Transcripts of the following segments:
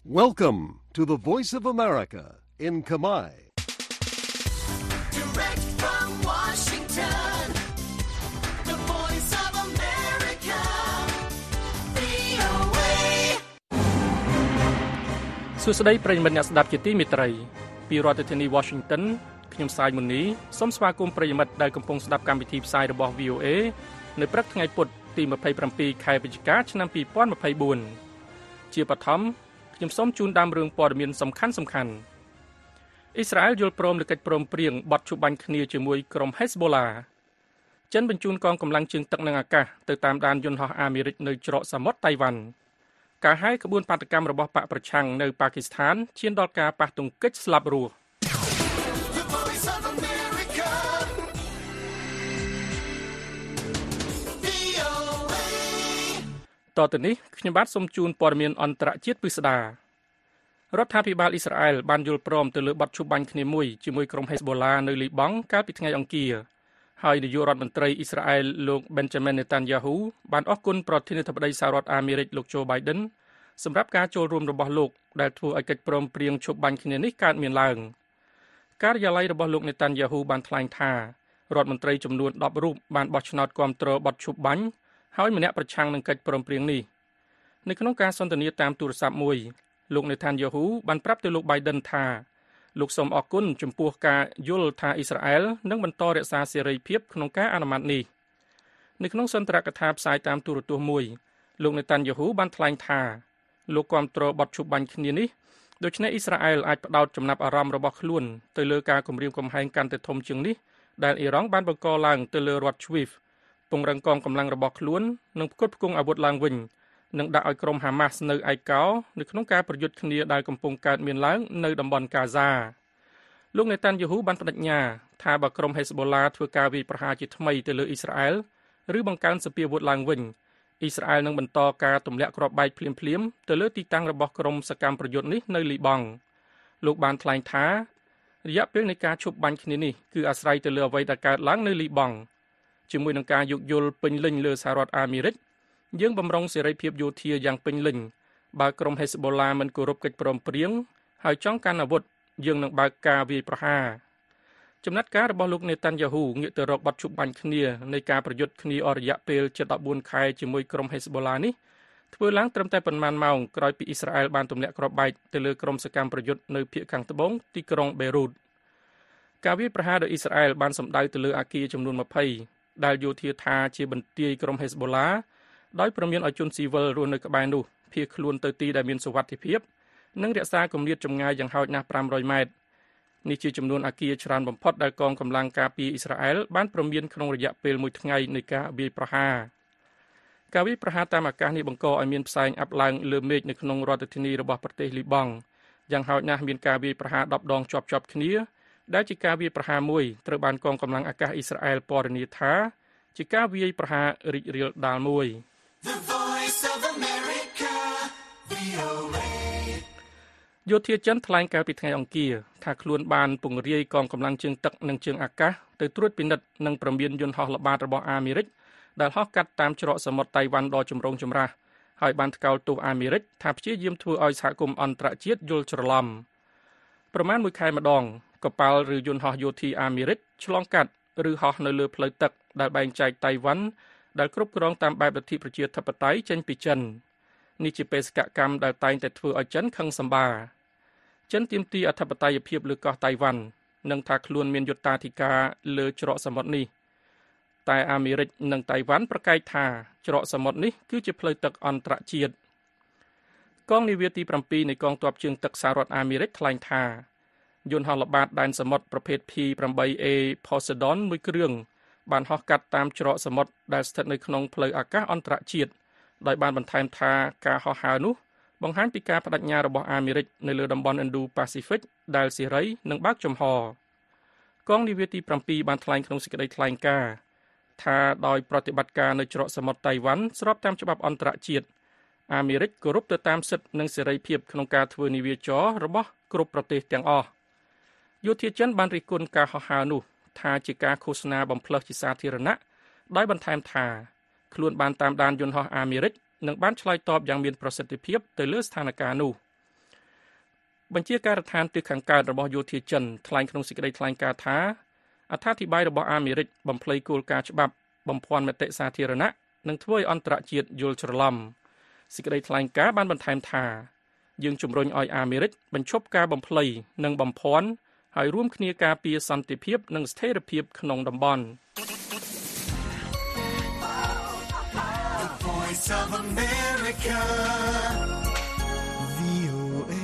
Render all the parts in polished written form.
Welcome to the Voice of America in Khmer. Direct from Washington, the Voice of America, VOA. សួស្តីប្រិយមិត្តអ្នកស្ដាប់ជាទីមេត្រីពីរដ្ឋធានី Washington ខ្ញុំសាយមុននេះសូមស្វាគមន៍ប្រិយមិត្តដែលកំពុងស្ដាប់កម្មវិធីផ្សាយរបស់ VOA នៅព្រឹកថ្ងៃពុធទី27ខែវិច្ឆិកាឆ្នាំ2024ជាបឋមខ្ញុំសូមជូនដើមរឿងព័ត៌មានសំខាន់ៗអ៊ីស្រាអែលយល់ព្រមលើកិច្ចព្រមព្រៀងបទជុំបាញ់គ្នាជាមួយក្រុម Hezbollah ចិនបញ្ជូនកងកម្លាំងជើងទឹកនិងអាកាសទៅតាមដានយន្តហោះអាមេរិកនៅច្រកសមុទ្រតៃវ៉ាន់ការហាយក្បួនបាតកម្មរបស់បកប្រឆាំងនៅប៉ាគីស្ថានឈានដល់ការប៉ះទង្គិចស្លាប់រស់តទៅនេះខ្ញុំបាទសូមជូនព័ត៌មានអន្តរជាតិពិស្ដារដ្ឋាភិបាលអ៊ីស្រាអែលបានយល់ព្រមទៅលើបទជុំបាញ់គ្នាមួយជាមួយក្រុម Hezbollah នៅលីបង់កាលពីថ្ងៃអង្គារហើយនាយករដ្ឋមន្ត្រីអ៊ីស្រាអែលលោក Benjamin Netanyahu បានអរគុណប្រធានាធិបតីសហរដ្ឋអាមេរិកលោក Joe Biden សម្រាប់ការចូលរួមរបស់លោកដែលធ្វើឲ្យកិច្ចព្រមព្រៀងជុំបាញ់គ្នានេះកើតមានឡើងការិយាល័យរបស់លោក Netanyahu បានថ្លែងថារដ្ឋមន្ត្រីចំនួន10រូបបានបោះឆ្នោតគាំទ្របទជុំបាញ់ហើយម្នាក់ប្រឆាំងនឹងកិច្ចព្រមព្រៀងនេះនៅក្នុងការសន្ទនាតាមទូរស័ព្ទមួយលោក Netanyahu បានប្រាប់ទៅលោក Biden ថាលោកសូមអរគុណចំពោះការយល់ថាអ៊ីស្រាអែលនឹងបន្តរក្សាសេរីភាពក្នុងការអនុម័តនេះនៅក្នុងសន្ទរកថាផ្សាយតាមទូរទស្សន៍មួយលោក Netanyahu បានថ្លែងថាលោកគាំទ្របទជុំបាញ់គ្នានេះដូច្នេះអ៊ីស្រាអែលអាចផ្ដោតចំណាប់អារម្មណ៍របស់ខ្លួនទៅលើការគំរាមកំហែងកាន់តែធំជាងនេះដែលអ៊ីរ៉ង់បានបង្កឡើងទៅលើរដ្ឋ Swift ពង្រឹងកងកម្លាំងរបស់ខ្លួននិងផ្គត់ផ្គង់អាវុធឡើងវិញនិងដាក់ឲ្យក្រុមហាម៉ាស់នៅឯកោនៅក្នុងការប្រយុទ្ធគ្នាដែលកំពុងកើតមានឡើងនៅតំបន់កាហ្សាលោកនេតានយេហ៊ូបានបដិញ្ញាថាបើក្រុម Hezbollah ធ្វើការវាយប្រហារជាថ្មីទៅលើអ៊ីស្រាអែលឬបង្កើនសពាវុធឡើងវិញអ៊ីស្រាអែលនឹងបន្តការទម្លាក់គ្រាប់បែកភ្លាមៗទៅលើទីតាំងរបស់ក្រុមសកម្មប្រយុទ្ធនេះនៅលីបង់លោកបានថ្លែងថារយៈពេលនៃការឈប់បាញ់គ្នានេះគឺអាស្រ័យទៅលើអ្វីដែលកើតឡើងនៅលីបង់ជាមួយនឹងការយោគយល់ពេញលេញលើសហរដ្ឋអាមេរិកយើងបំរុងសេរីភាពយោធាយ៉ាងពេញលេញបើក្រុម Hezbollah មិនគោរពកិច្ចព្រមព្រៀងហើយចង់កាន់អាវុធយើងនឹងបើកការវាយប្រហារចំណាត់ការរបស់លោក Netanyahu ងាកទៅរកបទជុំបាញ់គ្នានៃការប្រយុទ្ធគ្នាអស់រយៈពេល14ខែជាមួយក្រុម Hezbollah នេះធ្វើឡើងត្រឹមតែប៉ុន្មានម៉ោងក្រោយពីអ៊ីស្រាអែលបានទម្លាក់គ្រាប់បែកទៅលើក្រុមសកម្មប្រយុទ្ធនៅភាគខាងត្បូងទីក្រុង Beirut ការវាយប្រហារដោយអ៊ីស្រាអែលបានសម្ដៅទៅលើអគារចំនួន20ដែលយោធាថាជាបន្ទាយក្រុម Hezbollah ដោយព្រមានឲ្យជនស៊ីវិលរស់នៅក្បែរនោះភៀសខ្លួនទៅទីដែលមានសុវត្ថិភាពនិងរក្សាគម្លាតចម្ងាយយ៉ាងហោចណាស់500ម៉ែត្រនេះជាចំនួនអគារច្រើនបំផុតដែលកងកម្លាំងការពារអ៊ីស្រាអែលបានព្រមានក្នុងរយៈពេល1ថ្ងៃនៃការវាយប្រហារការវាយប្រហារតាមអាកាសនេះបង្កឲ្យមានផ្សែងអាប់ឡើងលើមេឃនៅក្នុងរដ្ឋធានីរបស់ប្រទេសលីបង់យ៉ាងហោចណាស់មានការវាយប្រហារ10ដងជាប់គ្នាដែលជាការវាយប្រហារមួយត្រូវបានកងកម្លាំងអាកាសអ៊ីស្រាអែលពណ៌នាថាជាការវាយប្រហាររីករាលដាលមួយ The Voice of America, VOA. យោធាចិនថ្លែងកាលពីថ្ងៃអង្គារថាខ្លួនបានពង្រាយកងកម្លាំងជើងទឹកនិងជើងអាកាសទៅត្រួតពិនិត្យនិងព្រមានយន្តហោះល្បាតរបស់អាមេរិកដែលហោះកាត់តាមច្រកសមុទ្រតៃវ៉ាន់ដ៏ចម្រូងចម្រាសហើយបានថ្កោលទោសអាមេរិកថាព្យាយាមធ្វើឲ្យសហគមន៍អន្តរជាតិយល់ច្រឡំប្រមាណ1ខែម្ដងកប៉ាល់ឬយន្តហោះយោធាអាមេរិកឆ្លងកាត់ឬហោះនៅលើផ្លូវទឹកដែលបែងចែកតៃវ៉ាន់ដែលគ្រប់គ្រងតាមបែបលទ្ធិប្រជាធិបតេយ្យចេញពីចិននេះជាបេសកកម្មដែលតែងតែធ្វើឲ្យចិនខឹងសម្បារចិនទាមទារអធិបតេយ្យភាពលើកោះតៃវ៉ាន់និងថាខ្លួនមានយុត្តាធិការលើច្រកសមុទ្រនេះតែអាមេរិកនិងតៃវ៉ាន់ប្រកែកថាច្រកសមុទ្រនេះគឺជាផ្លូវទឹកអន្តរជាតិកងនាវាទី7នៃកងទ័ពជើងទឹកសហរដ្ឋអាមេរិកថ្លែងថាយន្តហោះល្បាតដែនសមុទ្រប្រភេទ P-8A Poseidon មួយគ្រឿងបានហោះកាត់តាមច្រកសមុទ្រដែលស្ថិតនៅក្នុងផ្លូវអាកាសអន្តរជាតិដោយបានបន្ថែមថាការហោះហើរនោះបង្ហាញពីការបដិញ្ញារបស់អាមេរិកនៅលើតំបន់ Indo-Pacific ដែលសេរីនិងបើកចំហកងនាវាទី7បានថ្លែងក្នុងសេចក្តីថ្លែងការណ៍ថាដោយប្រតិបត្តិការនៅច្រកសមុទ្រតៃវ៉ាន់ស្របតាមច្បាប់អន្តរជាតិអាមេរិកគោរពទៅតាមសិទ្ធិនិងសេរីភាពក្នុងការធ្វើនាវាចររបស់គ្រប់ប្រទេសទាំងអស់យោធាចិនបានរិះគន់ការហោះហើរនោះថាជាការឃោសនាបំផ្លើសជាសាធារណៈដោយបន្ថែមថាខ្លួនបានតាមដានយន្តហោះអាមេរិកនិងបានឆ្លើយតបយ៉ាងមានប្រសិទ្ធភាពទៅលើស្ថានភាពនោះបញ្ជាការដ្ឋានទិសខាងកើតរបស់យោធាចិនថ្លែងក្នុងសេចក្តីថ្លែងការណ៍ថាអត្ថាធិប្បាយរបស់អាមេរិកបំភ្លៃគោលការណ៍ច្បាប់បំភាន់មតិសាធារណៈនិងធ្វើឲ្យអន្តរជាតិយល់ច្រឡំសេចក្តីថ្លែងការណ៍បានបន្ថែមថាយើងជំរុញឲ្យអាមេរិកបញ្ឈប់ការបំភ្លៃនិងបំភាន់ហើយរួមគ្នាការពារសន្តិភាពនិងស្ថិរភាពក្នុងតំបន់ Voice of America, VOA.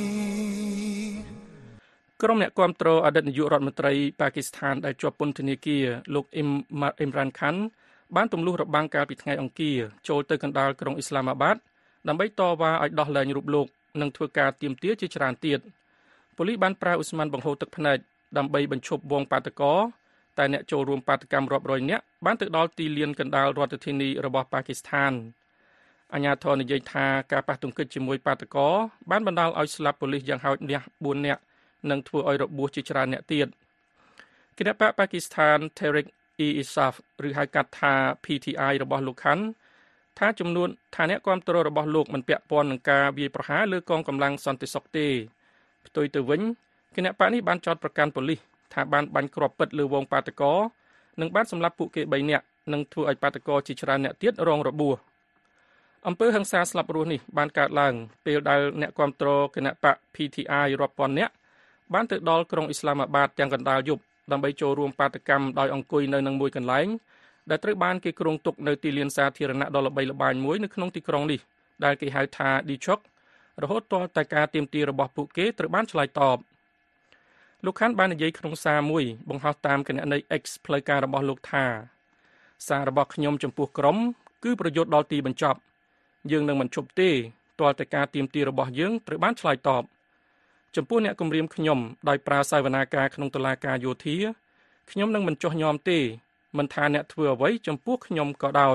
ក្រុមអ្នកគាំទ្រអតីតនាយករដ្ឋមន្ត្រីប៉ាគីស្ថានដែលជាប់ពន្ធនាគារលោកអ៊ីមរ៉ានខាន់បានទម្លុះរបាំងកាលពីថ្ងៃអង្គារចូលទៅកណ្ដាលក្រុងអ៊ីស្លាមាបាតដើម្បីតវ៉ាឲ្យដោះលែងរូបលោកនិងធ្វើការទាមទារជាច្រើនទៀតប៉ូលីសបានប្រើឧស្ម័នបង្ហូរទឹកភ្នែកដើម្បីបញ្ឈប់វងបាតុករតែអ្នកចូលរួមបាតកម្មរាប់រយនាក់បានទៅដល់ទីលានកណ្ដាលរដ្ឋធានីរបស់ប៉ាគីស្ថានអាជ្ញាធរនិយាយថាការប៉ះទង្គិចជាមួយបាតុករបានបណ្ដាលឲ្យស្លាប់ប៉ូលីសយ៉ាងហោចណាស់4នាក់និងធ្វើឲ្យរបួសជាច្រើនអ្នកទៀតគណៈបកប៉ាគីស្ថាន Tehreek e-Insaf ឬហៅកាត់ថា PTI របស់លោកខាន់ថាចំនួនថាអ្នកគាំទ្ររបស់លោកមិនពាក់ព័ន្ធនឹងការវាយប្រហារលើកងកម្លាំងសន្តិសុខទេផ្ទុយទៅវិញគណៈបកនេះបានចោទប្រកាន់ប៉ូលីសថាបានបាញ់គ្រាប់ពិតលើវងបាតុករនិងបានសម្លាប់ពួកគេ3នាក់និងធ្វើឲ្យបាតុករជាច្រើនអ្នកទៀតរងរបួសអំពើហិង្សាស្លាប់រស់នេះបានកើតឡើងពេលដែលអ្នកគាំទ្រគណៈបក PTI រាប់ពាន់នាក់បានទៅដល់ក្រុងអ៊ីស្លាមាបាតទាំងកណ្ដាលយប់ដើម្បីចូលរួមបាតកម្មដោយអង្គុយនៅនឹងមួយកន្លែងដែលត្រូវបានគេគ្រោងទុកនៅទីលានសាធារណៈដ៏ល្បីល្បាញមួយនៅក្នុងទីក្រុងនេះដែលគេហៅថា Dichok រហូតទាល់តែការទាមទាររបស់ពួកគេត្រូវបានឆ្លើយតបលោកខាន់បាននិយាយក្នុងសារមួយបង្ហោះតាមគណនី X ផ្លូវការរបស់លោកថាសាររបស់ខ្ញុំចំពោះក្រុមគឺប្រយុទ្ធដល់ទីបញ្ចប់យើងនឹងមិនឈប់ទេទាល់តែការទាមទាររបស់យើងត្រូវបានឆ្លើយតបចំពោះអ្នកគំរាមខ្ញុំដោយប្រើសាវនាការក្នុងតុលាការយោធាខ្ញុំនឹងមិនចោះញោមទេមិនថាអ្នកធ្វើអ្វីចំពោះខ្ញុំក៏ដោយ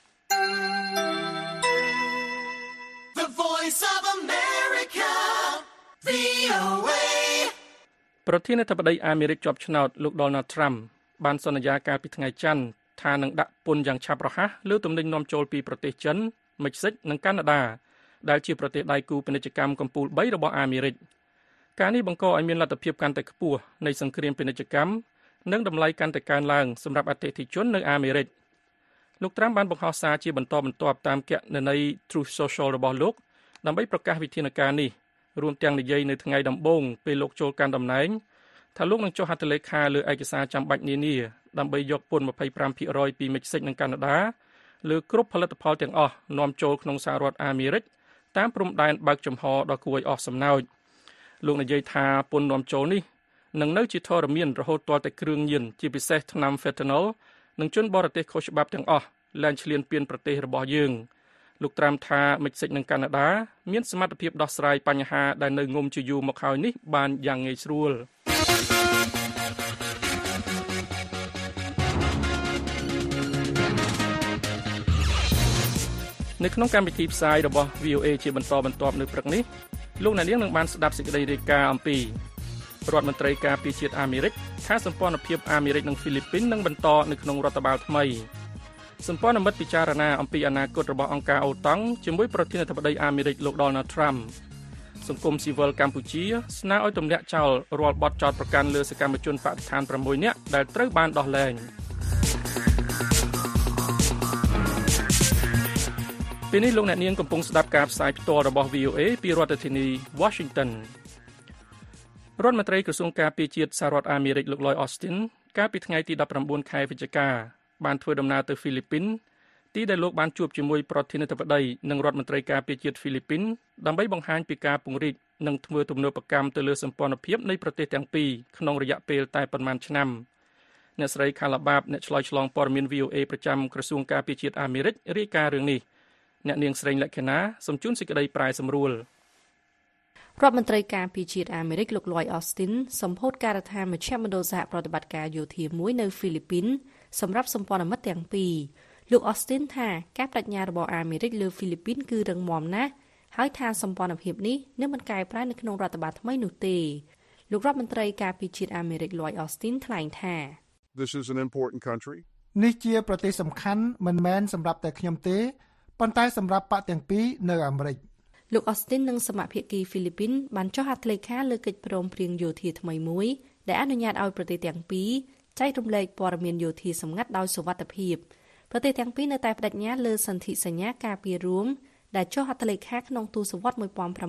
The Voice of America, VOA. ប្រធានាធិបតីអាមេរិកជាប់ឆ្នោតលោក Donald Trump បានសន្យាកាលពីថ្ងៃច័ន្ទថានឹងដាក់ពន្ធយ៉ាងឆាប់រហ័សលើទំនិញនាំចូលពីប្រទេសចិន មិចស៊ិកនិងកាណាដាដែលជាប្រទេសដៃគូពាណិជ្ជកម្មកំពូល3របស់អាមេរិកការនេះបង្កឲ្យមានលទ្ធភាពកាន់តែខ្ពស់នៃសង្គ្រាមពាណិជ្ជកម្មនិងតម្លៃកាន់តែកើនឡើងសម្រាប់អតិថិជននៅអាមេរិកលោកត្រាំបានបង្ហោះសារជាបន្តបន្ទាប់តាមគណនី Truth Social របស់លោកដើម្បីប្រកាសវិធានការនេះរួមទាំងនិយាយនៅថ្ងៃដំបូងពេលលោកចូលកាន់តំណែងថាលោកនឹងចុះហត្ថលេខាលើឯកសារចាំបាច់នានាដើម្បីយកពន្ធ 25% ពីមិចស៊ិកនិងកាណាដាលើគ្រប់ផលិតផលទាំងអស់នាំចូលក្នុងសហរដ្ឋអាមេរិកតាមព្រំដែនបើកចំហដ៏គួរឲ្យអស់សំណើចលោកនិយាយថាពន្ធនាំចូលនេះនឹងនៅជាធរមានរហូតទាល់តែគ្រឿងញៀនជាពិសេសថ្នាំ fentanyl និងជនបរទេសខុសច្បាប់ទាំងអស់លែងឈ្លានពានប្រទេសរបស់យើងលោកត្រាំថាមិចស៊ិកនិងកាណាដាមានសមត្ថភាពដោះស្រាយបញ្ហាដែលនៅងុំជាយូរមកហើយនេះបានយ៉ាងងាយស្រួលនៅក្នុងកម្មវិធីផ្សាយរបស់ VOA ជាបន្តបន្ទាប់នៅព្រឹកនេះលោកអ្នកនាងនឹងបានស្ដាប់សេចក្តីរាយការណ៍អំពីរដ្ឋមន្ត្រីការពារជាតិអាមេរិកថាសម្ព័ន្ធភាពអាមេរិកនិងហ្វីលីពីននឹងបន្តនៅក្នុងរដ្ឋបាលថ្មីសម្ព័ន្ធមិត្តពិចារណាអំពីអនាគតរបស់អង្គការអូតាំងជាមួយប្រធានាធិបតីអាមេរិកលោក Donald Trump សង្គមស៊ីវិលកម្ពុជាស្នើឲ្យទម្លាក់ចោលរាល់បទចោទប្រកាន់លើសកម្មជនបដិឋាន6នាក់ដែលត្រូវបានដោះលែងពេលនេះលោកអ្នកនាងកំពុងស្ដាប់ការផ្សាយផ្ទាល់របស់ VOA ពីរដ្ឋធានី Washington រដ្ឋមន្ត្រីក្រសួងការពារជាតិសហរដ្ឋអាមេរិកលោក Lloyd Austin កាលពីថ្ងៃទី19ខែវិច្ឆិកាបានធ្វើដំណើរទៅហ្វីលីពីនទីដែលលោកបានជួបជាមួយប្រធានាធិបតីនិងរដ្ឋមន្ត្រីការពារជាតិហ្វីលីពីនដើម្បីបង្ហាញពីការពង្រីកនិងធ្វើទំនើបកម្មទៅលើសម្ព័ន្ធភាពនៃប្រទេសទាំងពីរក្នុងរយៈពេលតែប៉ុន្មានឆ្នាំអ្នកស្រី Kala Baab អ្នកឆ្លើយឆ្លងព័ត៌មាន VOA ប្រចាំក្រសួងការពារជាតិអាមេរិករាយការណ៍រឿងនេះអ្នកនាងស្រីលក្ខណាសូមជូនសេចក្តីប្រាយសម្រួលរដ្ឋមន្ត្រីការពារជាតិអាមេរិកលោក Lloyd Austin សម្ពោធការដ្ឋានមជ្ឈមណ្ឌលសហប្រតិបត្តិការយោធាមួយនៅហ្វីលីពីនសម្រាប់សម្ព័ន្ធមិត្តទាំងពីរលោក Austin ថាការបដិញ្ញារបស់អាមេរិកលើហ្វីលីពីនគឺរឹងមាំណាស់ហើយថាសម្ព័ន្ធភាពនេះនឹងមិនកែប្រែនៅក្នុងរដ្ឋបាលថ្មីនោះទេលោករដ្ឋមន្ត្រីការពារជាតិអាមេរិក Lloyd Austin ថ្លែងថា This is an important country. នេះជាប្រទេសសំខាន់មិនមែនសម្រាប់តែខ្ញុំទេប៉ុន្តែសម្រាប់បកទាំងពីរនៅអាមេរិកលោក Austin និងសមាភិកីហ្វីលីពីនបានចុះហត្ថលេខាលើកិច្ចព្រមព្រៀងយោធាថ្មីមួយដែលអនុញ្ញាតឲ្យប្រទេសទាំងពីរចែករំលែកព័ត៌មានយោធាសម្ងាត់ដោយសុវត្ថិភាពប្រទេសទាំងពីរនៅតែបដិញ្ញាលើសន្ធិសញ្ញាការពាររួមដែលចុះហត្ថលេខាក្នុងទសវត្សរ៍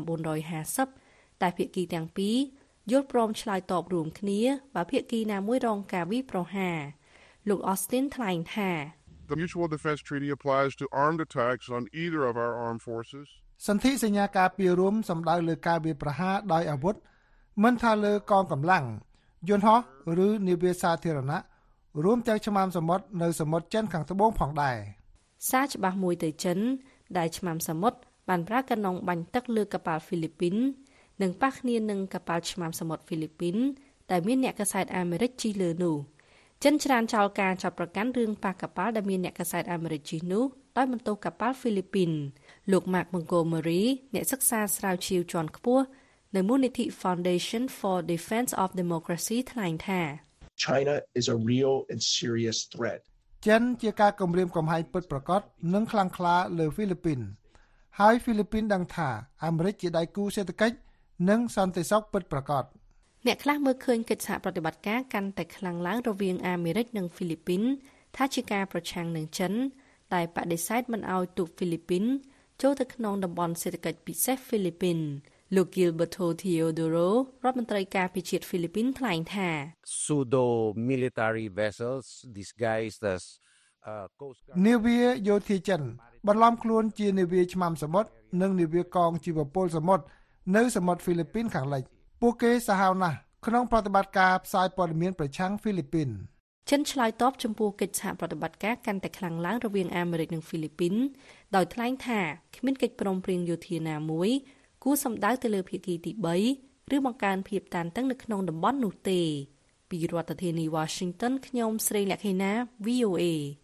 1950តែភាគីទាំងពីរយល់ព្រមឆ្លើយតបរួមគ្នាបើភាគីណាមួយរងការវាយប្រហារលោក Austin ថ្លែងថា The Mutual Defense Treaty applies to armed attacks on either of our armed forces. សន្ធិសញ្ញាការពាររួមសំដៅលើការវាយប្រហារដោយអាវុធមិនថាលើកងកម្លាំងយន្តហោះឬនាវាសាធារណៈរួមទាំងឆ្មាំសមុទ្រនៅសមុទ្រចិនខាងត្បូងផងដែរសារច្បាស់មួយទៅចិនដែលឆ្មាំសមុទ្របានប្រើកណ្ដុងបាញ់ទឹកលើកប៉ាល់ហ្វីលីពីននិងប៉ះគ្នានឹងកប៉ាល់ឆ្មាំសមុទ្រហ្វីលីពីនដែលមានអ្នកកាសែតអាមេរិកជិះលើនោះចិនច្រានចោលការចាប់ប្រកាន់រឿងប៉ះកប៉ាល់ដែលមានអ្នកកាសែតអាមេរិកជិះនោះដោយបន្ទោសកប៉ាល់ហ្វីលីពីនលោក Mark Montgomery អ្នកសិក្សាស្រាវជ្រាវជាន់ខ្ពស់នៅមូលនិធិ Foundation for Defense of Democracy ថ្លែងថា China is a real and serious threat. ចិនជាការគំរាមកំហែងពិតប្រាកដនិងខ្លាំងក្លាលើហ្វីលីពីនហើយហ្វីលីពីនដឹងថាអាមេរិកជាដៃគូសេដ្ឋកិច្ចនិងសន្តិសុខពិតប្រាកដអ្នកខ្លះមើលឃើញកិច្ចសហប្រតិបត្តិការកាន់តែខ្លាំងឡើងរវាងអាមេរិកនិងហ្វីលីពីនថាជាការប្រឆាំងនឹងចិនតែបដិសេធមិនឲ្យទូតហ្វីលីពីនចូលទៅក្នុងតំបន់សេដ្ឋកិច្ចពិសេសហ្វីលីពីនលោក Gilberto Teodoro រដ្ឋមន្ត្រីការពារជាតិហ្វីលីពីនថ្លែងថា pseudo military vessels disguised as coast guard នាវាយោធាចិនបន្លំខ្លួនជានាវាឆ្មាំសមុទ្រនិងនាវាកងជីវពលសមុទ្រនៅសមុទ្រហ្វីលីពីនខាងលិចពួកគេសាហាវណាស់ក្នុងប្រតិបត្តិការផ្សាយព័ត៌មានប្រឆាំងហ្វីលីពីនចិនឆ្លើយតបចំពោះកិច្ចសហប្រតិបត្តិការកាន់តែខ្លាំងឡើងរវាងអាមេរិកនិងហ្វីលីពីនដោយថ្លែងថាគ្មានកិច្ចព្រមព្រៀងយោធាណាមួយគួរសម្ដៅទៅលើភាគីទី3ឬបង្កើនភាពតានតឹងនៅក្នុងតំបន់នោះទេពីរដ្ឋធានី Washington ខ្ញុំស្រីលក្ខិណា VOA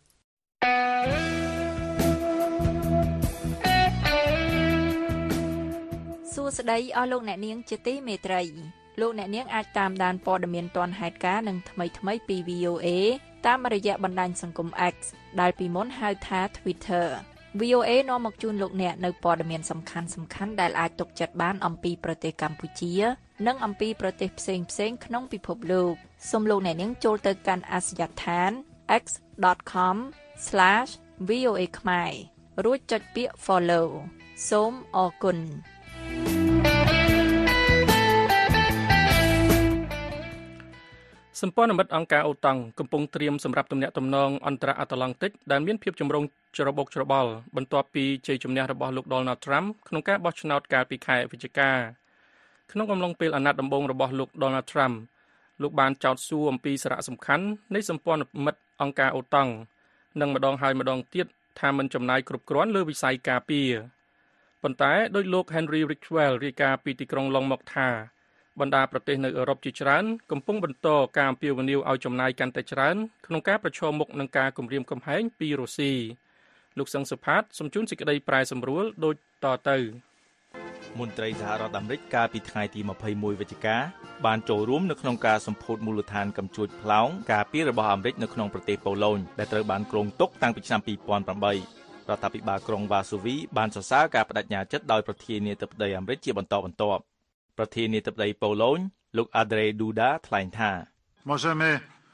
សួស្តីអស់លោកអ្នកនាងជាទីមេត្រីលោកអ្នកនាងអាចតាមដានព័ត៌មានទាន់ហេតុការណ៍និងថ្មីៗពី VOA តាមរយៈបណ្ដាញសង្គម X ដែលពីមុនហៅថា Twitter VOA នាំមកជូនលោកអ្នកនៅព័ត៌មានសំខាន់ៗដែលអាចទុកចិត្តបានអំពីប្រទេសកម្ពុជានិងអំពីប្រទេសផ្សេងៗក្នុងពិភពលោកសូមលោកអ្នកនាងចូលទៅកាន់អាសយដ្ឋាន x.com/VOA ខ្មែររួចចុចពាក្យ Follow សូមអរគុណសម្ព័ន្ធមិត្តអង្គការអូតាំងកំពុងត្រៀមសម្រាប់ទំនាក់ទំនងអន្តរអាត្លង់តិកដែលមានភាពចម្រូងច្របូកច្របល់បន្ទាប់ពីជ័យជំនះរបស់លោក Donald Trump ក្នុងការបោះឆ្នោតកាលពីខែវិច្ឆិកាក្នុងអំឡុងពេលអាណត្តិដំបូងរបស់លោក Donald Trump លោកបានចោទសួរអំពីសារៈសំខាន់នៃសម្ព័ន្ធមិត្តអង្គការអូតាំងនិងម្ដងហើយម្ដងទៀតថាមិនចំណាយគ្រប់គ្រាន់លើវិស័យការពារប៉ុន្តែដោយលោក Henry Ridgwell រាយការណ៍ពីទីក្រុងឡុងមកថាបណ្ដាប្រទេសនៅអឺរ៉ុបជាច្រើនកំពុងបន្តការអំពាវនាវឲ្យចំណាយកាន់តែច្រើនក្នុងការប្រឈមមុខនឹងការគំរាមកំហែងពីរុស្ស៊ីលោកសង្ឃសុផាតសូមជូនសេចក្តីប្រែសម្រួលដូចតទៅមន្ត្រីសហរដ្ឋអាមេរិកកាលពីថ្ងៃទី21វិច្ឆិកាបានចូលរួមនៅក្នុងការសម្ពោធមូលដ្ឋានកំជួចផ្លោងការពាររបស់អាមេរិកនៅក្នុងប្រទេសប៉ូឡូញដែលត្រូវបានគ្រោងទុកតាំងពីឆ្នាំ2008រដ្ឋាភិបាលក្រុងវ៉ាស៊ូវីបានសរសើរការបដិញ្ញាចិត្តដោយប្រធានាធិបតីអាមេរិកជាបន្តបន្ទាប់ប្រធានាធិបតីប៉ូឡូញលោក Andrzej Duda ថ្លែងថា Możemy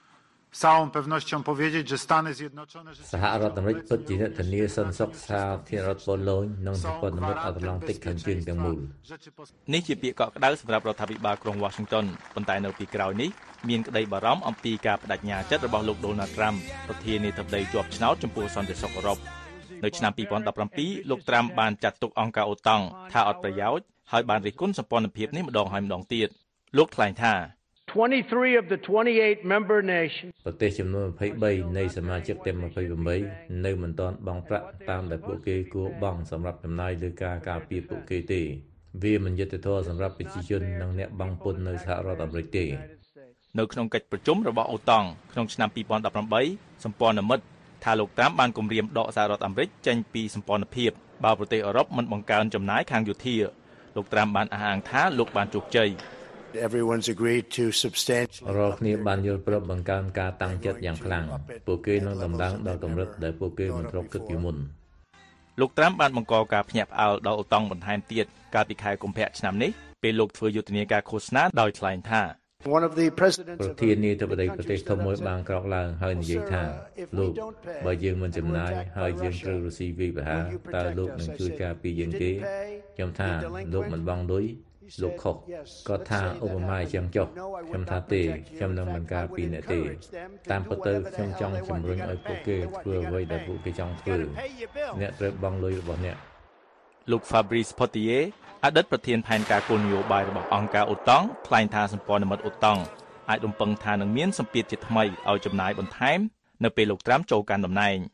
z całą pewnością powiedzieć, że Stany Zjednoczone សហរដ្ឋអាមេរិកពិតជាអ្នកធានាសន្តិសុខសាធារណរដ្ឋប៉ូឡូញនិងសម្ព័ន្ធមិត្តអាត្លង់តិកខាងជើងទាំងមូលនេះជាពាក្យកក់ក្ដៅសម្រាប់រដ្ឋាភិបាលក្រុង Washington ប៉ុន្តែនៅពីក្រោយនេះមានក្តីបារម្ភអំពីការបដិញ្ញាចិត្តរបស់លោក Donald Trump ប្រធានាធិបតីជាប់ឆ្នោតចំពោះសន្តិសុខអឺរ៉ុបនៅឆ្នាំ2017លោក Trump បានចាត់ទុកអង្គការអូតាំងថាអត់ប្រយោជន៍ហើយបានរិះគន់សម្ព័ន្ធភាពនេះម្ដងហើយម្ដងទៀតលោកថ្លែងថា 23 of the 28 member nations ប្រទេសចំនួន23នៃសមាជិកទាំង28នៅមិនទាន់បង់ប្រាក់តាមដែលពួកគេគួរបង់សម្រាប់ចំណាយលើការការពារពួកគេទេវាមិនយុត្តិធម៌សម្រាប់ប្រជាជននិងអ្នកបង់ពន្ធនៅសហរដ្ឋអាមេរិកទេនៅក្នុងកិច្ចប្រជុំរបស់អូតាំងក្នុងឆ្នាំ2018សម្ព័ន្ធមិត្តថាលោកត្រាំបានគម្រាមដកសហរដ្ឋអាមេរិកចេញពីសម្ព័ន្ធភាពបើប្រទេសអឺរ៉ុបមិនបង្កើនចំណាយខាងយោធាលោកត្រាំបានអះអាងថាលោកបានជោគជ័យ Everyone's agreed to substantially រាល់គ្នាបានយល់ព្រមបង្កើនការតាំងចិត្តយ៉ាងខ្លាំងពួកគេនឹងដំឡើងដល់កម្រិតដែលពួកគេមិនធ្លាប់គិតពីមុនលោកត្រាំបានបង្កការភ្ញាក់ផ្អើលដល់អូតាំងបន្ថែមទៀតកាលពីខែកុម្ភៈឆ្នាំនេះពេលលោកធ្វើយុទ្ធនាការឃោសនាដោយថ្លែងថាប្រធានាធិបតីប្រទេសធំមួយបានក្រោកឡើងហើយនិយាយថាលោកបើយើងមិនចំណាយហើយយើងត្រូវរុស្ស៊ីវាយប្រហារតើលោកនឹងជួយការពារយើងទេខ្ញុំថាលោកមិនបង់លុយលោកខុសគាត់ថាឧបមាអញ្ចឹងចុះខ្ញុំថាទេខ្ញុំនឹងមិនការពារអ្នកទេតាមពិតទៅខ្ញុំចង់ជំរុញឲ្យពួកគេធ្វើអ្វីដែលពួកគេចង់ធ្វើអ្នកត្រូវបង់លុយរបស់អ្នកលោក Fabrice Potier អតីតប្រធានផែនការគោលនយោបាយរបស់អង្គការអូតង់ថ្លែងថាសម្ព័ន្ធមិត្តអូតង់អាចរំពឹងថានឹងមានសម្ពាធជាថ្មីឲ្យចំណាយបន្ថែមនៅពេលលោកត្រាំចូលកាន់តំណែង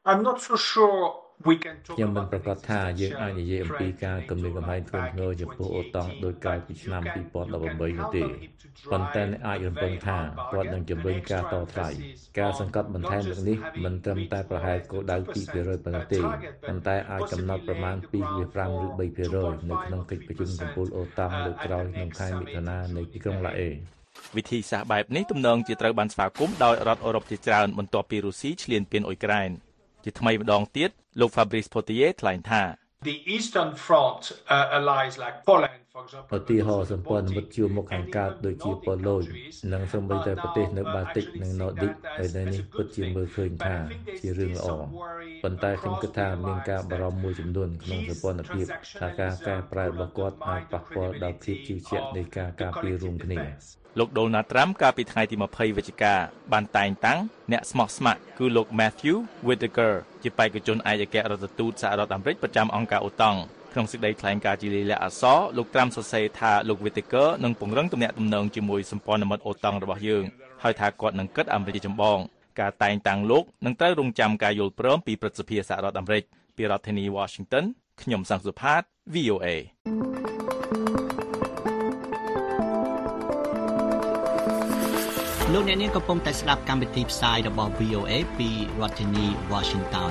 ខ្ញុំមិនប្រកាសថាយើងអាចនិយាយអំពីការគម្រាមកំហែងធ្ងន់ធ្ងរចំពោះអូតង់ដោយកាលពីឆ្នាំ2018នោះទេប៉ុន្តែអាចរំពឹងថាគាត់នឹងជំរុញការតថ្លៃការសង្កត់បន្ថែមលើនេះមិនត្រឹមតែប្រហែលគោលដៅ 2% ប៉ុណ្ណោះទេប៉ុន្តែអាចកំណត់ប្រមាណ 2.5 ឬ 3% នៅក្នុងកិច្ចប្រជុំកំពូលអូតង់លើកក្រោយក្នុងខែមិថុនានៅទីក្រុងឡាអេវិធីសាស្ត្របែបនេះទំនងជាត្រូវបានស្វាគមន៍ដោយរដ្ឋអឺរ៉ុបជាច្រើនបន្ទាប់ពីរុស្ស៊ីឈ្លានពានអ៊ុយក្រែនជាថ្មីម្ដងទៀតលោក Fabrice Potier ថ្លែងថា The Eastern Front allies like Poland for example ឧទាហរណ៍សម្ព័ន្ធមិត្តជួរមុខខាងកើតដូចជាប៉ូឡូញនិងសូម្បីតែប្រទេសនៅបាល់ទិកនិងណូឌិកហើយនៅនេះពិតជាមើលឃើញថាជារឿងល្អប៉ុន្តែខ្ញុំគិតថាមានការបារម្ភមួយចំនួនក្នុងសម្ព័ន្ធភាពថាការកែប្រែរបស់គាត់អាចប៉ះពាល់ដល់ភាពជឿជាក់នៃការការពាររួមគ្នាលោក Donald Trump កាលពីថ្ងៃទី20វិច្ឆិកាបានតែងតាំងអ្នកស្មោះស្ម័គ្រគឺលោក Matthew Whitaker ជាបេក្ខជនឯកអគ្គរដ្ឋទូតសហរដ្ឋអាមេរិកប្រចាំអង្គការអូតង់ក្នុងសេចក្តីថ្លែងការណ៍ជាលាយលក្ខណ៍អក្សរលោក Trump សរសេរថាលោក Whitaker នឹងពង្រឹងទំនាក់ទំនងជាមួយសម្ព័ន្ធមិត្តអូតង់របស់យើងហើយថាគាត់នឹងគិតអាមេរិកជាចម្បងការតែងតាំងលោកនឹងត្រូវរងចាំការយល់ព្រមពីព្រឹទ្ធសភាសហរដ្ឋអាមេរិកពីរដ្ឋធានី Washington ខ្ញុំសង្ឃសុផាត VOA លោកអ្នកនាងកំពុងតែស្ដាប់កម្មវិធីផ្សាយរបស់ VOA ពីរដ្ឋធានី Washington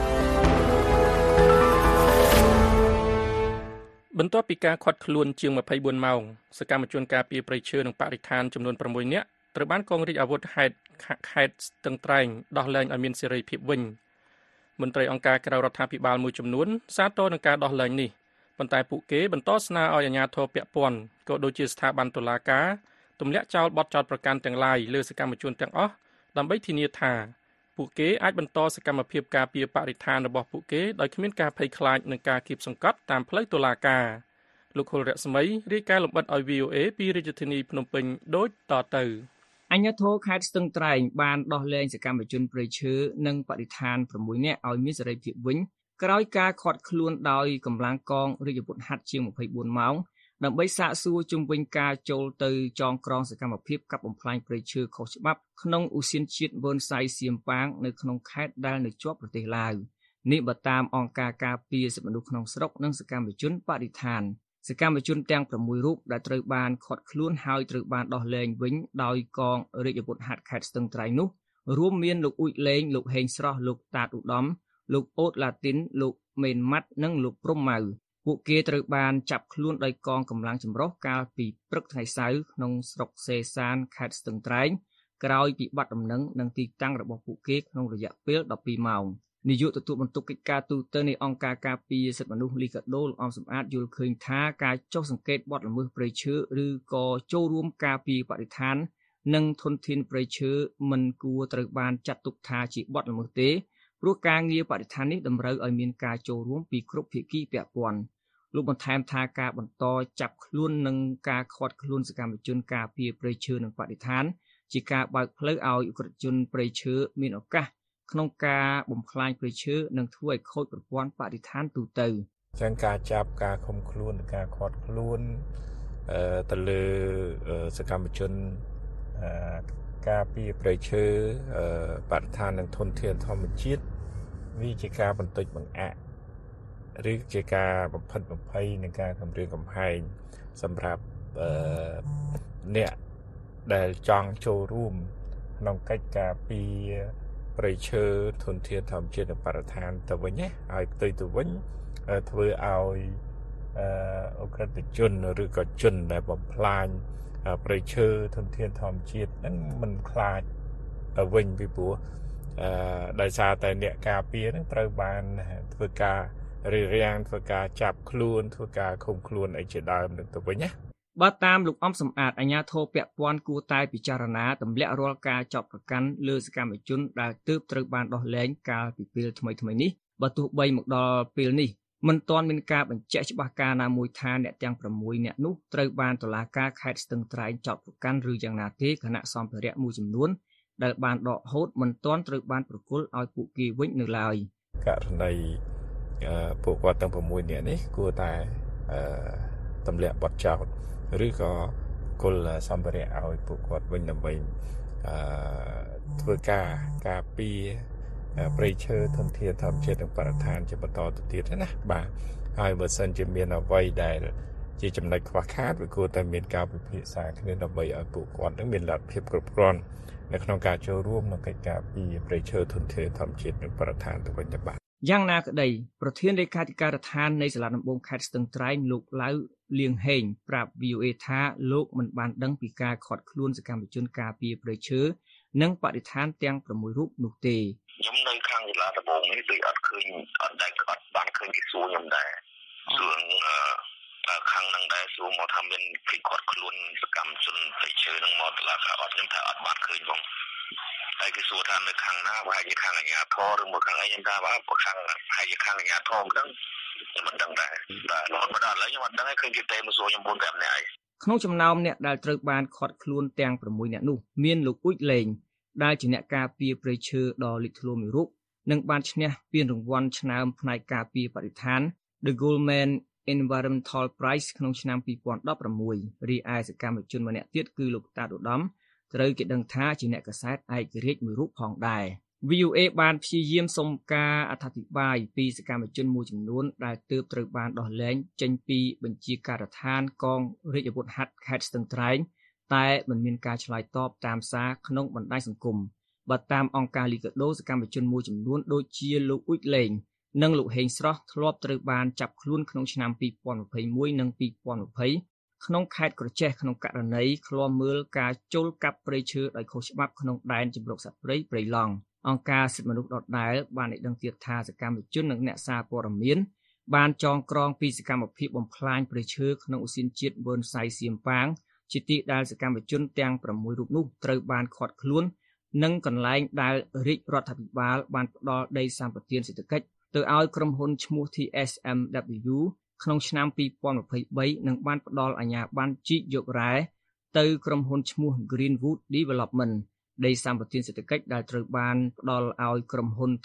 បន្ទាប់ពីការឃាត់ខ្លួនជាង24ម៉ោងសកម្មជនការពារព្រៃឈើនិងបរិស្ថានចំនួន6នាក់ត្រូវបានកងរាជអាវុធខេត្តស្ទឹងត្រែងដោះលែងឲ្យមានសេរីភាពវិញមន្ត្រីអង្គការក្រៅរដ្ឋាភិបាលមួយចំនួនសាទរនឹងការដោះលែងនេះប៉ុន្តែពួកគេបន្តស្នើឲ្យអាជ្ញាធរពាក់ព័ន្ធក៏ដូចជាស្ថាប័នតុលាការទម្លាក់ចោលបទចោទប្រកាន់ទាំងឡាយលើសកម្មជនទាំងអស់ដើម្បីធានាថាពួកគេអាចបន្តសកម្មភាពការពារបរិស្ថានរបស់ពួកគេដោយគ្មានការភ័យខ្លាចនឹងការគៀបសង្កត់តាមផ្លូវតុលាការលោកខុលរស្មីរាយការណ៍លម្អិតឲ្យ VOA ពីរាជធានីភ្នំពេញដូចតទៅអាជ្ញាធរខេត្តស្ទឹងត្រែងបានដោះលែងសកម្មជនព្រៃឈើនិងបរិស្ថាន6នាក់ឲ្យមានសេរីភាពវិញក្រោយការឃាត់ខ្លួនដោយកម្លាំងកងរាជអាវុធហត្ថជាង24ម៉ោងដើម្បីសាកសួរជុំវិញការចូលទៅចងក្រងសកម្មភាពកាប់បំផ្លាញព្រៃឈើខុសច្បាប់ក្នុងឧទ្យានជាតិវ៉ឺនសៃសៀមប៉ាងនៅក្នុងខេត្តដែលនៅជាប់ប្រទេសឡាវនេះបើតាមអង្គការការពារសិទ្ធិមនុស្សក្នុងស្រុកនិងសកម្មជនបរិស្ថានសកម្មជនទាំង6រូបដែលត្រូវបានឃាត់ខ្លួនហើយត្រូវបានដោះលែងវិញដោយកងរាជអាវុធហត្ថខេត្តស្ទឹងត្រែងនោះរួមមានលោកអ៊ូចលេងលោកហេងស្រស់លោកតាតឧត្តមលោកអូតឡាទីនលោកមេនម៉ាត់និងលោកព្រំម៉ៅពួកគេត្រូវបានចាប់ខ្លួនដោយកងកម្លាំងចម្រុះកាលពីព្រឹកថ្ងៃសៅរ៍ក្នុងស្រុកសេសានខេត្តស្ទឹងត្រែងក្រោយពីបាត់ដំណឹងនិងទីតាំងរបស់ពួកគេក្នុងរយៈពេល12ម៉ោងនាយកទទួលបន្ទុកកិច្ចការទូតនៃអង្គការការពារសិទ្ធិមនុស្សលីកាដូលោកអំសំអាតយល់ឃើញថាការចុះសង្កេតបទល្មើសព្រៃឈើឬក៏ចូលរួមការពារបរិស្ថាននិងធនធានព្រៃឈើមិនគួរត្រូវបានចាត់ទុកថាជាបទល្មើសទេព្រោះការងារបរិស្ថាននេះតម្រូវឲ្យមានការចូលរួមពីគ្រប់ភាគីពាក់ព័ន្ធលោកបន្ថែមថាការបន្តចាប់ខ្លួននិងការឃាត់ខ្លួនសកម្មជនការពារព្រៃឈើនិងបរិស្ថានជាការបើកផ្លូវឲ្យអ ுக ្រិតជនព្រៃឈើមានឱកាសក្នុងការបំផ្លាញព្រៃឈើនិងធ្វើឲ្យខូចប្រព័ន្ធបរិស្ថានទូទៅចឹងការចាប់ការឃុំខ្លួននិងការឃាត់ខ្លួនទៅលើសកម្មជនការពារព្រៃឈើបរិស្ថាននិងធនធានធម្មជាតិវាជាការបន្តិចបង្អាក់ឬជាការបំផិតបំភ័យនឹងការគំរាមកំហែងសម្រាប់អ្នកដែលចង់ចូលរួមក្នុងកិច្ចការពារព្រៃឈើធនធានធម្មជាតិនិងបរិស្ថានទៅវិញឲ្យផ្ទុយទៅវិញធ្វើឲ្យអ ுக ្រិតជនឬក៏ជនដែលបំផ្លាញព្រៃឈើធនធានធម្មជាតិហ្នឹងមិនខ្លាចទៅវិញពីព្រោះដោយសារតែអ្នកការពារហ្នឹងត្រូវបានធ្វើការរារាំងធ្វើការចាប់ខ្លួនធ្វើការឃុំខ្លួនអីជាដើមនឹងទៅវិញណាបើតាមលោកអំសំអាតអាជ្ញាធរពាក់ព័ន្ធគួរតែពិចារណាទម្លាក់រាល់ការចាប់ប្រកាន់លើសកម្មជនដែលទើបត្រូវបានដោះលែងកាលពីពេលថ្មីៗនេះបើទោះបីមកដល់ពេលនេះមិនទាន់មានការបញ្ជាក់ច្បាស់ការណាមួយថាអ្នកទាំង6នាក់នោះត្រូវបានតុលាការខេត្តស្ទឹងត្រែងចាប់ប្រកាន់ឬយ៉ាងណាទេគណៈសម្ភារៈមួយចំនួនដែលបានដកហូតមិនទាន់ត្រូវបានប្រគល់ឲ្យពួកគេវិញនៅឡើយករណីពួកគាត់ទាំង6នាក់នេះគួរតែទម្លាក់បទចោទឬក៏គុលសម្ភារៈឲ្យពួកគាត់វិញដើម្បីធ្វើការពារព្រៃឈើធនធានធម្មជាតិនិងបរិស្ថានជាបន្តទៅទៀតណាបាទហើយបើសិនជាមានអ្វីដែលជាចំណុចខ្វះខាតវាគួរតែមានការពិភាក្សាគ្នាដើម្បីឲ្យពួកគាត់នឹងមានលទ្ធភាពគ្រប់គ្រាន់នៅក្នុងការចូលរួមក្នុងកិច្ចការពីព្រៃឈើធនធានធម្មជាតិនិងបរិស្ថានទៅវិញទៅបាទយ៉ាងណាក្តីប្រធានលេខាធិការដ្ឋាននៃសាលាដំបងខេត្តស្ទឹងត្រែងលោកឡៅលៀងហេងប្រាប់ VOA ថាលោកមិនបានដឹងពីការឃាត់ខ្លួនសកម្មជនការពារព្រៃឈើនិងបរិស្ថានទាំង6រូបនោះទេខ្ញុំនៅខាងសាលាដំបងនេះដូចអត់បានឃើញគេសួរខ្ញុំដែរសួរខាងនឹងដែរសួរមកថាមានគេឃាត់ខ្លួនសកម្មជនព្រៃឈើនឹងមកតុលាការអត់ខ្ញុំថាអត់បានឃើញផងតែគេសួរថានៅខាងណាប្រហែលជាខាងអាជ្ញាធរឬមកខាងអីខ្ញុំថាបើខាងប្រហែលជាខាងអាជ្ញាធរមិនដឹងខ្ញុំមិនដឹងដែរតែរហូតមកដល់ឥឡូវខ្ញុំអត់ដឹងឃើញគេទេមកសួរខ្ញុំ4-5នាក់ឯងក្នុងចំណោមអ្នកដែលត្រូវបានឃាត់ខ្លួនទាំង6នាក់នោះមានលោកអ៊ុចលេងដែលជាអ្នកការពារព្រៃឈើដ៏លេចធ្លោមួយរូបនិងបានឈ្នះពានរង្វាន់ឆ្នើមផ្នែកការពារបរិស្ថាន The Goldman Environmental Prize ក្នុងឆ្នាំ2016រីឯសកម្មជនម្នាក់ទៀតគឺលោកតាឧត្តមត្រូវគេដឹងថាជាអ្នកកាសែតឯករាជ្យមួយរូបផងដែរ VOA បានព្យាយាមសុំការអធិប្បាយពីសកម្មជនមួយចំនួនដែលទើបត្រូវបានដោះលែងចេញពីបញ្ជាការដ្ឋានកងរាជអាវុធហត្ថខេត្តស្ទឹងត្រែងតែមិនមានការឆ្លើយតបតាមសារក្នុងបណ្ដាញសង្គមបើតាមអង្គការលីកាដូសកម្មជនមួយចំនួនដូចជាលោកអ៊ុចលេងនិងលោកហេងស្រស់ធ្លាប់ត្រូវបានចាប់ខ្លួនក្នុងឆ្នាំ2021និង2020ក្នុងខេត្តក្រចេះក្នុងករណីឃ្លាំមើលការចូលកាប់ព្រៃឈើដោយខុសច្បាប់ក្នុងដែនជម្រកសត្វព្រៃព្រៃឡង់អង្គការសិទ្ធិមនុស្សដដែលបានឲ្យដឹងទៀតថាសកម្មជននិងអ្នកសារព័ត៌មានបានចងក្រងពីសកម្មភាពបំផ្លាញព្រៃឈើក្នុងឧទ្យានជាតិប៊ឺនសៃសៀមប៉ាងជាទីដែលសកម្មជនទាំង6រូបនោះត្រូវបានឃាត់ខ្លួននិងកន្លែងដែលរាជរដ្ឋាភិបាលបានផ្ដល់ដីសម្បត្តិសេដ្ឋកិច្ចទៅឲ្យក្រុមហ៊ុនឈ្មោះ TSMW ក្នុងឆ្នាំ2023និងបានផ្ដល់អាជ្ញាប័ណ្ណជីកយករ៉ែទៅក្រុមហ៊ុនឈ្មោះ Greenwood Development ដីសម្បត្តិសេដ្ឋកិច្ចដែលត្រូវបានផ្ដល់ឲ្យក្រុមហ៊ុន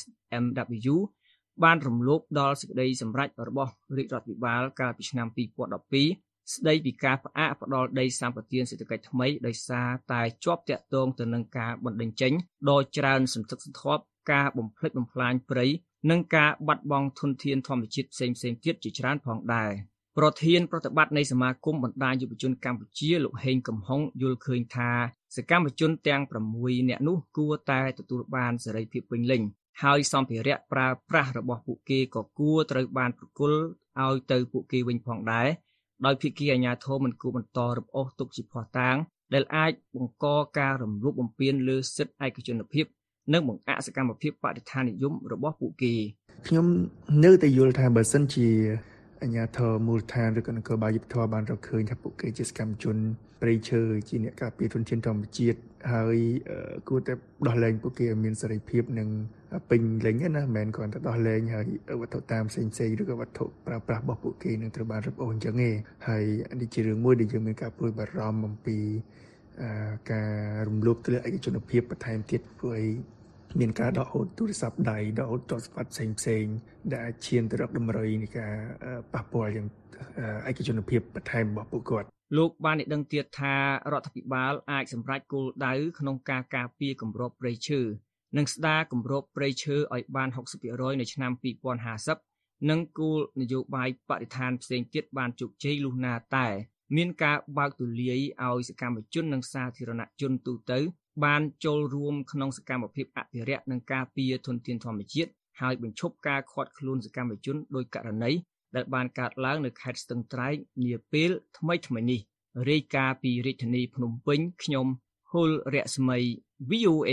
TSMW បានរំលោភដល់សេចក្តីសម្រេចរបស់រាជរដ្ឋាភិបាលកាលពីឆ្នាំ2012ស្ដីពីការផ្អាកផ្ដល់ដីសម្បត្តិសេដ្ឋកិច្ចថ្មីដោយសារតែជាប់ទាក់ទងទៅនឹងការបណ្តេញចេញដ៏ច្រើនសន្ធឹកសន្ធាប់ការបំផ្លិចបំផ្លាញព្រៃនិងការបាត់បង់ធនធានធម្មជាតិផ្សេងៗទៀតជាច្រើនផងដែរប្រធានប្រតិបត្តិនៃសមាគមបណ្ដាញយុវជនកម្ពុជាលោកហេងកំហុងយល់ឃើញថាសកម្មជនទាំង6នាក់នោះគួរតែទទួលបានសេរីភាពពេញលេញហើយសម្ភារៈប្រើប្រាស់របស់ពួកគេក៏គួរត្រូវបានប្រគល់ឲ្យទៅពួកគេវិញផងដែរដោយភាគីអាជ្ញាធរមិនគួរបន្តរំអូសទុកជាភស្តុតាងដែលអាចបង្កការរំលោភបំពានលើសិទ្ធិឯកជនភាពនិងបង្អាក់សកម្មភាពបរិស្ថាននិយមរបស់ពួកគេខ្ញុំនៅតែយល់ថាបើសិនជាអាជ្ញាធរមូលដ្ឋានឬក៏នគរបាលយុត្តិធម៌បានរកឃើញថាពួកគេជាសកម្មជនព្រៃឈើជាអ្នកការពារធនធានធម្មជាតិហើយគួរតែដោះលែងពួកគេឲ្យមានសេរីភាពនិងពេញលេញណាមិនមែនគ្រាន់តែដោះលែងហើយវត្ថុតាមផ្សេងៗឬក៏វត្ថុប្រើប្រាស់របស់ពួកគេនឹងត្រូវបានរឹបអូសអញ្ចឹងទេហើយនេះជារឿងមួយដែលយើងមានការព្រួយបារម្ភអំពីការរំលោភទម្លាក់ឯកជនភាពបន្ថែមទៀតព្រោះមានការដកហូតទូរស័ព្ទដៃដកហូតទ្រព្យសម្បត្តិផ្សេងៗដែលអាចឈានទៅរកតម្រុយនៃការប៉ះពាល់យ៉ាងឯកជនភាពបន្ថែមរបស់ពួកគាត់លោកបានឲ្យដឹងទៀតថារដ្ឋាភិបាលអាចសម្រេចគោលដៅក្នុងការការពារគម្របព្រៃឈើនិងស្ដារគម្របព្រៃឈើឲ្យបាន 60% នៅឆ្នាំ2050និងគោលនយោបាយបរិស្ថានផ្សេងទៀតបានជោគជ័យលុះណាតែមានការបើកទូលាយឲ្យសកម្មជននិងសាធារណជនទូទៅបានចូលរួមក្នុងសកម្មភាពអភិរក្សនិងការពារធនធានធម្មជាតិហើយបញ្ឈប់ការឃាត់ខ្លួនសកម្មជនដោយករណីដែលបានកើតឡើងនៅខេត្តស្ទឹងត្រែងនាពេលថ្មីនេះរាយការណ៍ពីរាជធានីភ្នំពេញខ្ញុំហុលរស្មី VOA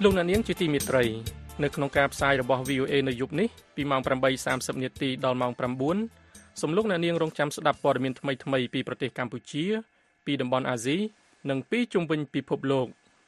លោកអ្នកនាងជាទីមេត្រីនៅក្នុងការផ្សាយរបស់ VOA នៅយប់នេះពីម៉ោង 8:30 នាទីដល់ម៉ោង 9 សូមលោកអ្នកនាងរងចាំស្ដាប់ព័ត៌មានថ្មីៗពីប្រទេសកម្ពុជាពីតំបន់អាស៊ីនិងពីជុំវិញពិភពលោក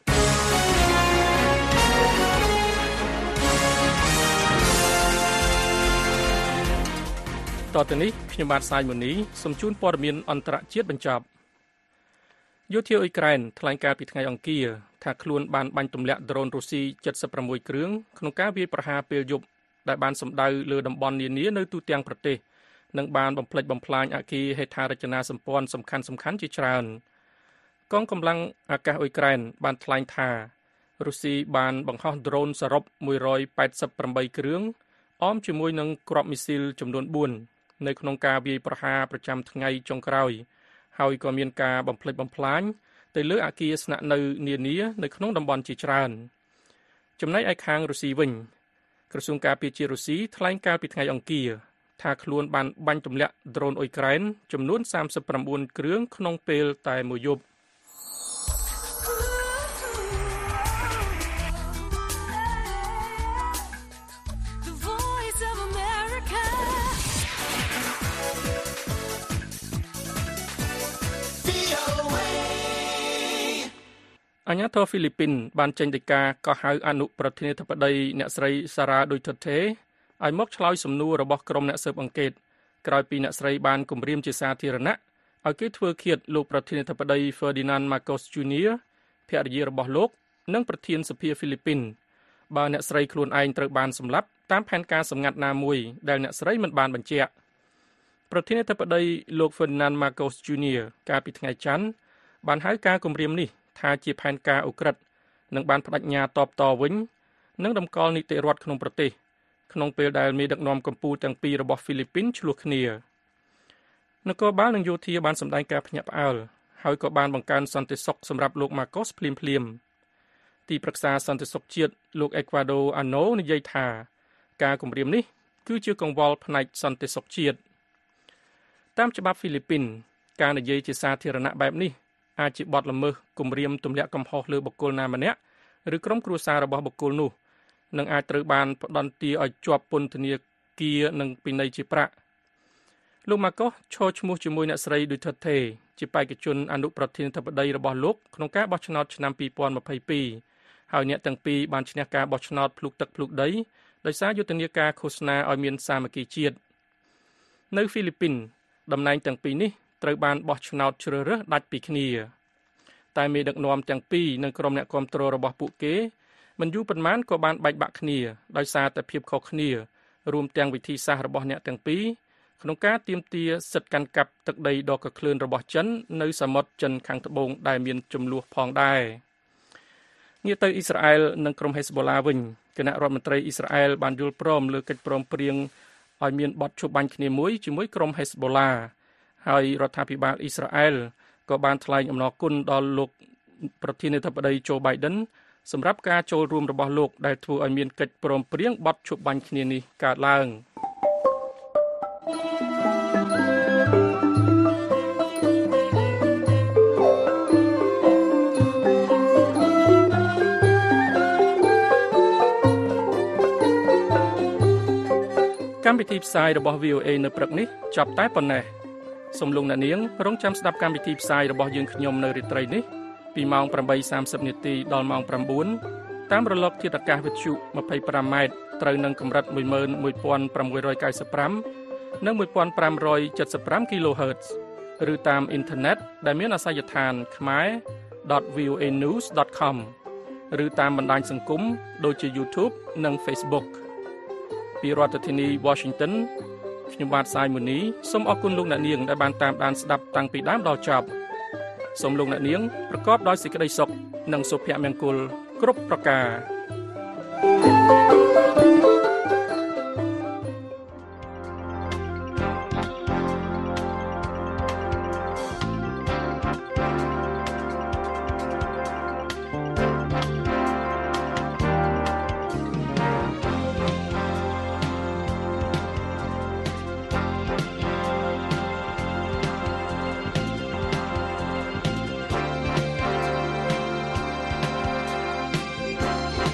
តទៅនេះខ្ញុំបាទសាយមុនីសូមជូនព័ត៌មានអន្តរជាតិបញ្ចប់យោធាអ៊ុយក្រែនថ្លែងការណ៍ពីថ្ងៃអង្គារថាខ្លួនបានបាញ់ទម្លាក់ដ្រូនរុស្ស៊ី76គ្រឿងក្នុងការវាយប្រហារពេលយប់ដែលបានសម្ដៅលើតំបន់នានានៅទូទាំងប្រទេសនិងបានបំផ្លិចបំផ្លាញអគារហេដ្ឋារចនាសម្ព័ន្ធសំខាន់ៗជាច្រើនកងកម្លាំងអាកាសអ៊ុយក្រែនបានថ្លែងថារុស្ស៊ីបានបង្ហោះដ្រូនសរុប188គ្រឿងអមជាមួយនឹងគ្រាប់មីស៊ីលចំនួន4នៅក្នុងការវាយប្រហារប្រចាំថ្ងៃចុងក្រោយហើយក៏មានការបំផ្លិចបំផ្លាញទៅលើអគារស្នាក់នៅនានានៅក្នុងតំបន់ជាច្រើនចំណែកឯខាងរុស្ស៊ីវិញក្រសួងការពារជាតិរុស្ស៊ីថ្លែងការណ៍ពីថ្ងៃអង្គារថាខ្លួនបានបាញ់ទម្លាក់ដ្រូនអ៊ុយក្រែនចំនួន39គ្រឿងក្នុងពេលតែមួយយប់អាញាធរហ្វីលីពីនបានចេញដីកាកោះហៅអនុប្រធានាធិបតីអ្នកស្រីសារ៉ាឌុយថឺតេឲ្យមកឆ្លើយសំណួររបស់ក្រុមអ្នកស៊ើបអង្កេតក្រោយពីអ្នកស្រីបានគំរាមជាសាធារណៈឲ្យគេធ្វើឃាតលោកប្រធានាធិបតី Ferdinand Marcos Jr. ភរិយារបស់លោកនិងប្រធានសភាហ្វីលីពីនបើអ្នកស្រីខ្លួនឯងត្រូវបានសម្លាប់តាមផែនការសម្ងាត់ណាមួយដែលអ្នកស្រីមិនបានបញ្ជាក់ប្រធានាធិបតីលោក Ferdinand Marcos Jr. កាលពីថ្ងៃច័ន្ទបានហៅការគំរាមនេះថាជាផែនការអូក្រិដ្ឋនិងបានបដិញ្ញាតបតវិញនិងតម្កល់នីតិរដ្ឋក្នុងប្រទេសក្នុងពេលដែលមេដឹកនាំកម្ពុជាទាំងពីររបស់ហ្វីលីពីនឆ្លោះគ្នានគរបាលនិងយោធាបានសម្ដែងការភ្ញាក់ផ្អើលហើយក៏បានបង្កើនសន្តិសុខសម្រាប់លោក Marcos ភ្លាមទីប្រឹក្សាសន្តិសុខជាតិលោក Ecuador Ano និយាយថាការគំរាមនេះគឺជាកង្វល់ផ្នែកសន្តិសុខជាតិតាមច្បាប់ហ្វីលីពីនការនិយាយជាសាធារណៈបែបនេះអាចជាបទល្មើសគំរាមទម្លាក់កំហុសលើបុគ្គលណាម្នាក់ឬក្រុមគ្រួសាររបស់បុគ្គលនោះនឹងអាចត្រូវបានផ្តន្ទាឲ្យជាប់ពន្ធនាគារនិងពិន័យជាប្រាក់លោក Marcos ឈរឈ្មោះជាមួយអ្នកស្រី Duterte ជាបេក្ខជនអនុប្រធានាធិបតីរបស់លោកក្នុងការបោះឆ្នោតឆ្នាំ2022ហើយអ្នកទាំងពីរបានឈ្នះការបោះឆ្នោតភ្លុកទឹកភ្លុកដីដោយសារយុទ្ធនាការឃោសនាឲ្យមានសាមគ្គីជាតិនៅហ្វីលីពីនតំណែងទាំងពីរនេះត្រូវបានបោះឆ្នោតជ្រើសរើសដាច់ពីគ្នាតែមេដឹកនាំទាំងពីរនិងក្រុមអ្នកគាំទ្ររបស់ពួកគេមិនយូរប៉ុន្មានក៏បានបែកបាក់គ្នាដោយសារតែភាពខុសគ្នារួមទាំងវិធីសាស្ត្ររបស់អ្នកទាំងពីរក្នុងការទាមទារសិទ្ធិកាន់កាប់ទឹកដីដ៏កក្លឿនរបស់ចិននៅសមុទ្រចិនខាងត្បូងដែលមានចំនួនផងដែរងាកទៅអ៊ីស្រាអែលនិងក្រុមហេសបូឡាវិញគណៈរដ្ឋមន្ត្រីអ៊ីស្រាអែលបានយល់ព្រមលើកិច្ចព្រមព្រៀងឲ្យមានបទឈប់បាញ់គ្នាមួយជាមួយក្រុមហេសបូឡាហើយរដ្ឋាភិបាលអ៊ីស្រាអែលក៏បានថ្លែងអំណរគុណដល់លោកប្រធានាធិបតី Joe Biden សម្រាប់ការចូលរួមរបស់លោកដែលធ្វើឲ្យមានកិច្ចព្រមព្រៀងបទឈប់បាញ់គ្នានេះកើតឡើងកម្មវិធីផ្សាយរបស់ VOA នៅព្រឹកនេះចប់តែប៉ុណ្ណេះសូមលោកអ្នកនាងរងចាំស្ដាប់កម្មវិធីផ្សាយរបស់យើងខ្ញុំនៅរាត្រីនេះពីម៉ោង 8:30 នាទីដល់ម៉ោង 9 តាមរលកធាតុអាកាសវិទ្យុ 25 ម៉ែត្រត្រូវនឹងកម្រិត 11695 និង 1575 kHz ឬតាមអ៊ីនធឺណិតដែលមានអាសយដ្ឋាន khmer.voanews.com ឬតាមបណ្ដាញសង្គមដូចជា YouTube និង Facebook ពីរដ្ឋធានី Washington ខ្ញុំបាទសាយមុនីសូមអរគុណលោកអ្នកនាងដែលបានតាមដានស្ដាប់តាំងពីដើមដល់ចប់សូមលោកអ្នកនាងប្រកបដោយសេចក្តីសុខនិងសុភមង្គលគ្រប់ប្រការ